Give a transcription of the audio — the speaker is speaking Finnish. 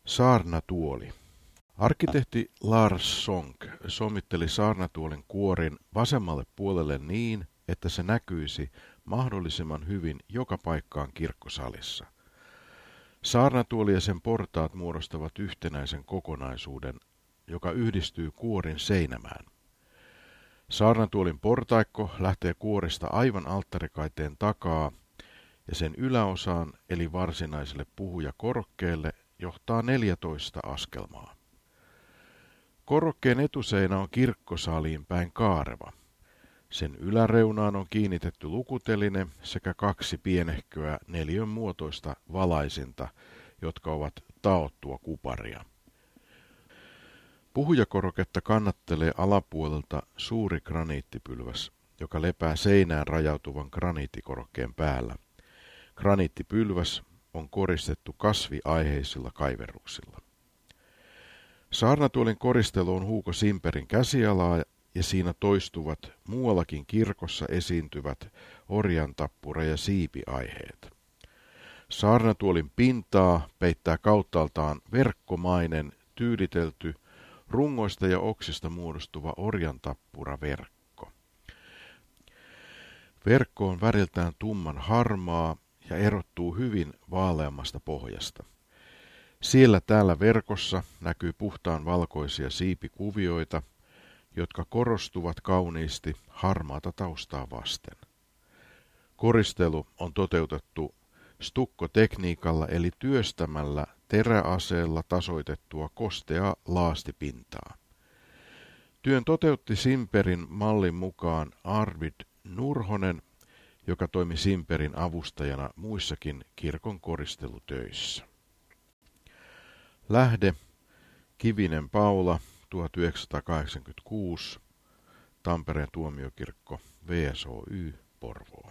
Saarnatuoli. Arkkitehti Lars Sonck sommitteli saarnatuolin kuorin vasemmalle puolelle niin, että se näkyisi mahdollisimman hyvin joka paikkaan kirkkosalissa. Saarnatuoli ja sen portaat muodostavat yhtenäisen kokonaisuuden, joka yhdistyy kuorin seinämään. Saarnatuolin portaikko lähtee kuorista aivan alttarikaiteen takaa ja sen yläosaan eli varsinaiselle puhujakorokkeelle johtaa 14 askelmaa. Korokkeen etuseinä on kirkkosaliin päin kaareva. Sen yläreunaan on kiinnitetty lukuteline sekä 2 pienehköä neliön muotoista valaisinta, jotka ovat taottua kuparia. Puhujakoroketta kannattelee alapuolelta suuri graniittipylväs, joka lepää seinään rajautuvan graniittikorokkeen päällä. Graniittipylväs on koristettu kasviaiheisilla kaiverruksilla. Saarnatuolin koristelu on Hugo Simperin käsialaa ja siinä toistuvat muuallakin kirkossa esiintyvät orjantappura- ja siipiaiheet. Saarnatuolin pintaa peittää kauttaaltaan verkkomainen, tyylitelty, rungoista ja oksista muodostuva orjantappuraverkko. Verkko on väriltään tumman harmaa ja erottuu hyvin vaaleammasta pohjasta. Siellä täällä verkossa näkyy puhtaan valkoisia siipikuvioita, jotka korostuvat kauniisti harmaata taustaa vasten. Koristelu on toteutettu stukkotekniikalla eli työstämällä teräaseella tasoitettua kosteaa laastipintaa. Työn toteutti Simperin mallin mukaan Arvid Nurhonen, joka toimi Simperin avustajana muissakin kirkon koristelutöissä. Lähde Kivinen Paula 1986, Tampereen tuomiokirkko VSOY Porvoo.